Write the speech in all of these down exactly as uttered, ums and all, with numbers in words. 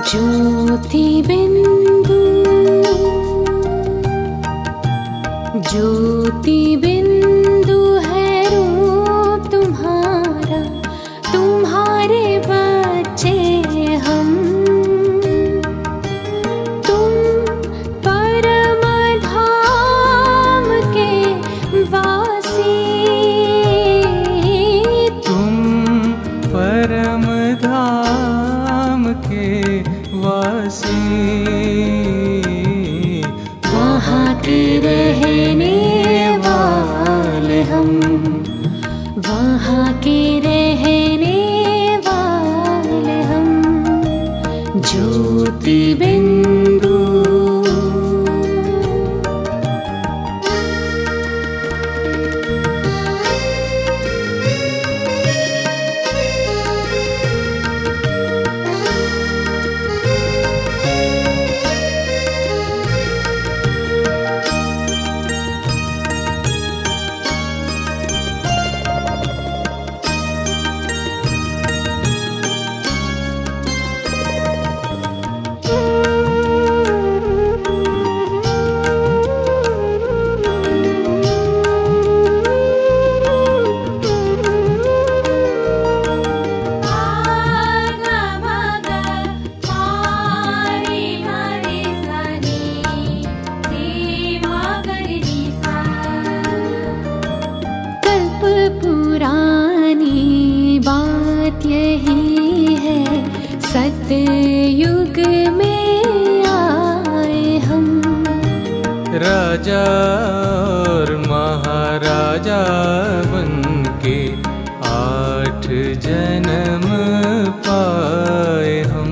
ज्योति बिंदु ज्योति बिंदु है रूप तुम्हारा, तुम्हारे बच्चे हम। तुम परम धाम के वासी, तुम परम धाम के वासी, वहाँ के रहने वाले हम, वहाँ के रहने वाले हम। ज्योति बिंदु पुरानी बात यही है, सतयुग में आए हम। राजा और महाराजा बनके आठ जन्म पाए हम।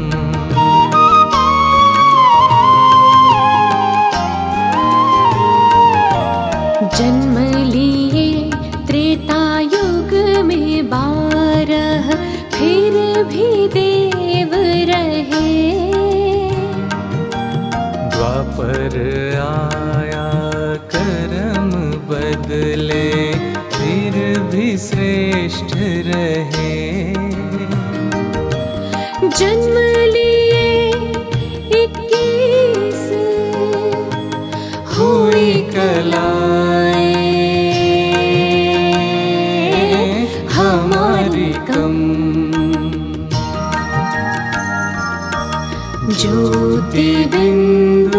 जन्म लिए त्रेता युग में बारह, फिर भी देव रहे। द्वापर आया कर्म बदले, फिर भी श्रेष्ठ रहे। जन्म लिए इक्कीस, हुई कलाएं हमारी कम। ज्योति बिंदु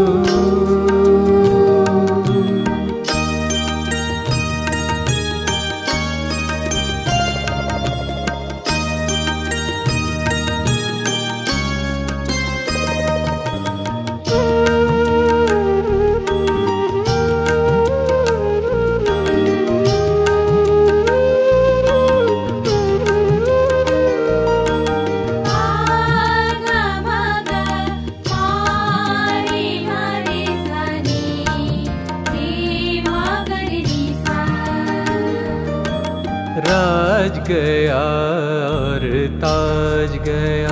राज गया और ताज गया,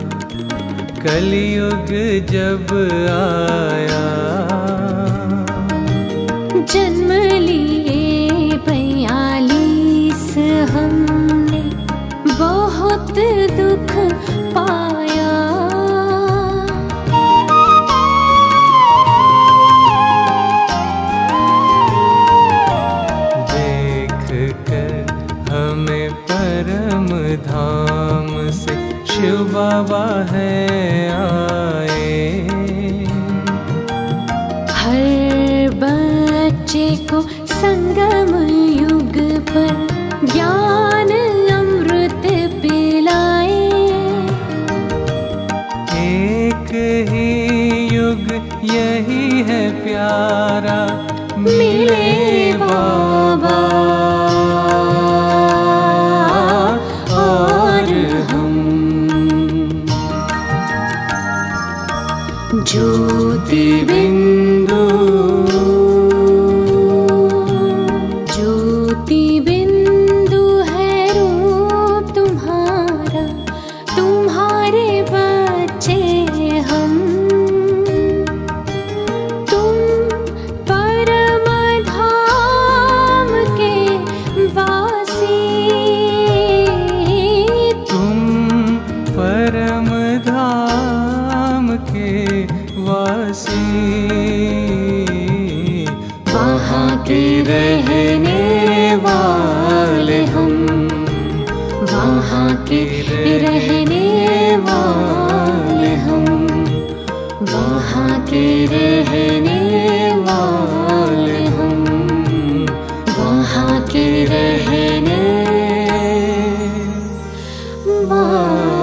कलयुग जब आया। जन्म लिए बयालीस, हमने बहुत दुख पाया। हमें परम धाम से शिव बाबा है आए। हर बच्चे को संगम युग पर ज्ञान अमृत पिलाए। एक ही युग यही है प्यारा, मिले बाबा ज्योति बिंदु ज्योति बिंदु है रूप तुम्हारा, तुम्हारे बच्चे हम। तुम परम धाम बाबा